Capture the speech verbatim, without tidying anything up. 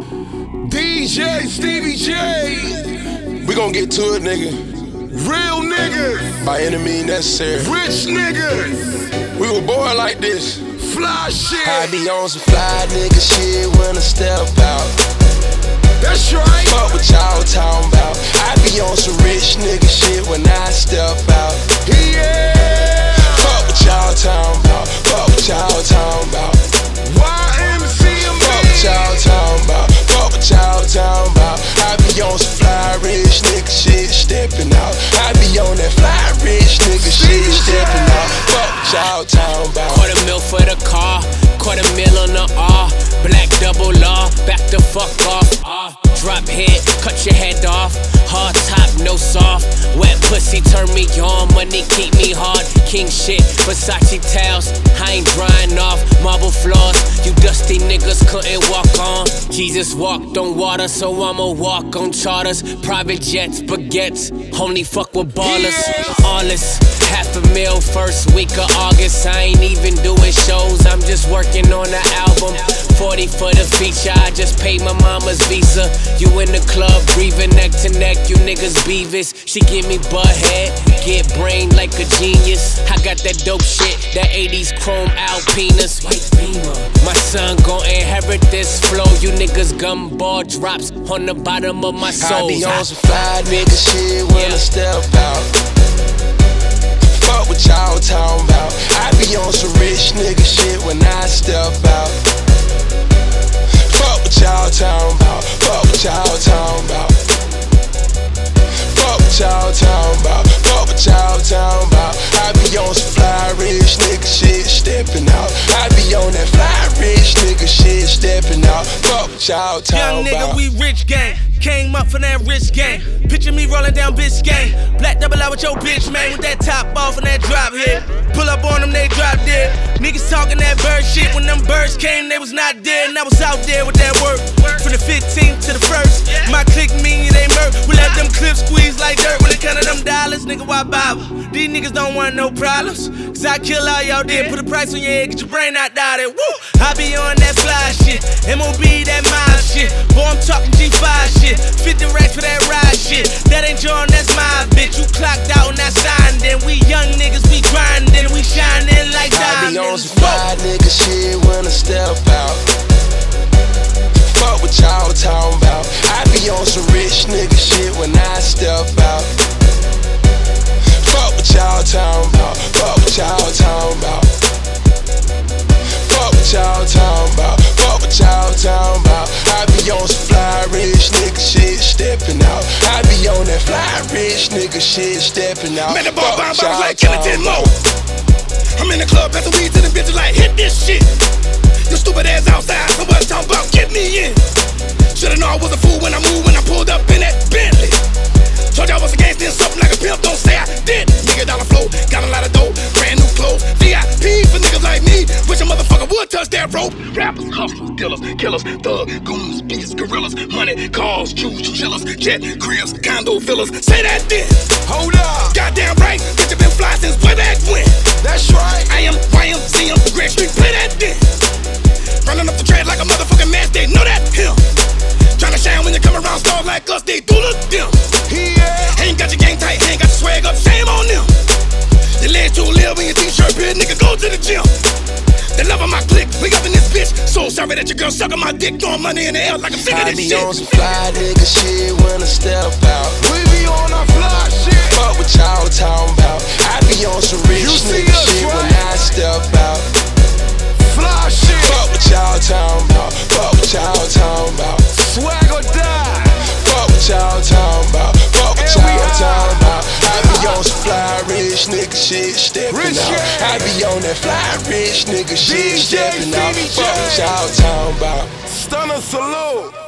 D J Stevie J. We gon' get to it, nigga. Real niggas. By any means necessary. Rich niggas. We were born like this. Fly shit. I be on some fly nigga shit when I step out. That's right. Fuck what y'all talking about. I be on some rich nigga shit when I step out. Yeah. Fuck what y'all talking about. Fuck what y'all talking about. Y M C A. Fuck what y'all talking about. Fuck what y'all talking about. I be on some fly rich nigga shit stepping out. I be on that fly rich nigga shit stepping out. Fuck what y'all talking about. Quarter mil for the car, quarter mil on the R. Black double law, back the fuck off. Uh, drop hit, cut your head off. Hard top, no soft. Wet pussy turn me on, money keep me hard. King shit, Versace towels, I ain't drying off. Marble floors, you dusty niggas couldn't walk on. Jesus walked on water, so I'ma walk on charters. Private jets, baguettes, only fuck with ballers. All this, half a mil first week of August. I ain't even doing shows, I'm just working on the album. Forty for the feature, I just paid my mama's visa. You in the club, breathing neck to neck, you niggas beavis. She give me butt head, get brain like a genius. I got that dope shit, that eighties chrome Alpinas. White Beamer, my son gon' inherit this flow. You niggas gumball drops on the bottom of my soul. I be on some fly nigga shit when I step out. Fuck what y'all talking about. I be on some rich nigga shit when I step out. Fuck what y'all talking about. Fuck what y'all talking about. Fuck what y'all talking about. Fuck what y'all talking about. I be on some fly rich nigga shit stepping out. I be on that fly rich nigga shit stepping out. Fuck what y'all talking Young nigga, about. we rich gang. Came up for that rich gang. Picture me rolling down Biscayne. Black double out with your bitch, man. With that top off and that drop hit. Pull up on them, they drop dead. Niggas talking that bird shit. When them birds came, they was not dead. And I was out there with that work. From the fifteenth to the first. My clique mean they murk. We let them clips squeeze like dirt. When they counted them dollars, nigga, why bother? These niggas don't want no problems. Cause I kill all y'all dead. Put a price on your head, get your brain out dotted. Woo! I be on that fly shit. M O B, that mob shit. Boy, I'm talking G five shit. fifty racks for that ride shit. That ain't John, that's my bitch. You clocked out and I signed. Then we young niggas, we grindin', we shining like diamonds. I be on some fly nigga shit when I step out. Fuck what y'all talking about. I be on some rich nigga shit when I step out. Fuck what y'all talking about. Fuck what y'all talking about. Fuck what y'all talking about. Fuck what y'all talking about. I be on some fly rich nigga shit stepping out. I be on that fly rich nigga shit stepping out. Man, the ball bounce like Killington Mo. I'm in the club, passing weed to the bitches like, hit this shit. Your stupid ass outside, so what talking about, get me in. Shoulda known I was a fool when I moved, when I pulled up in that Bentley. Told y'all I was a gangster and something like a pimp, don't say I didn't. Nigga dollar flow, got a lot of dough, brand new clothes, V I P for niggas like me. Wish a motherfucker would touch that rope. Rappers, hustlers, dealers, killers, thug, goons, beasts, gorillas, money, cars, jewels, chillers, jet, cribs, condo villas. Say that then. Hold up. Goddamn right, bitch, you been fly since way back when. That's right. I am Y M C A, Greg Street, play that then. Running up the track like a motherfucking match, they know that him. Tryna shine when you come around stars like us, they do look them. Yeah. Ain't got your gang tight, ain't got your swag up, shame on them. They let you live in your t-shirt, bitch, nigga, go to the gym. The love of my clique, we up in this bitch. So sorry that your girl sucking my dick, throwing money in the air like I'm sick of I this be shit. on some fly nigga shit when I step out. We be on our fly shit. Fuck what y'all talking about. I be on some rich You see nigga us, shit right? when I step out. Fly shit. Fuck what y'all talking about. Fuck what y'all talking about. Swag or die. Fuck what y'all talking about. Fuck what And we y'all high. talking about. I be on some fly rich nigga shit stepping Rich out. shit. I be on that fly rich nigga shit D J stepping out. Stevie Fuck what J. y'all talking about. Stunner salute.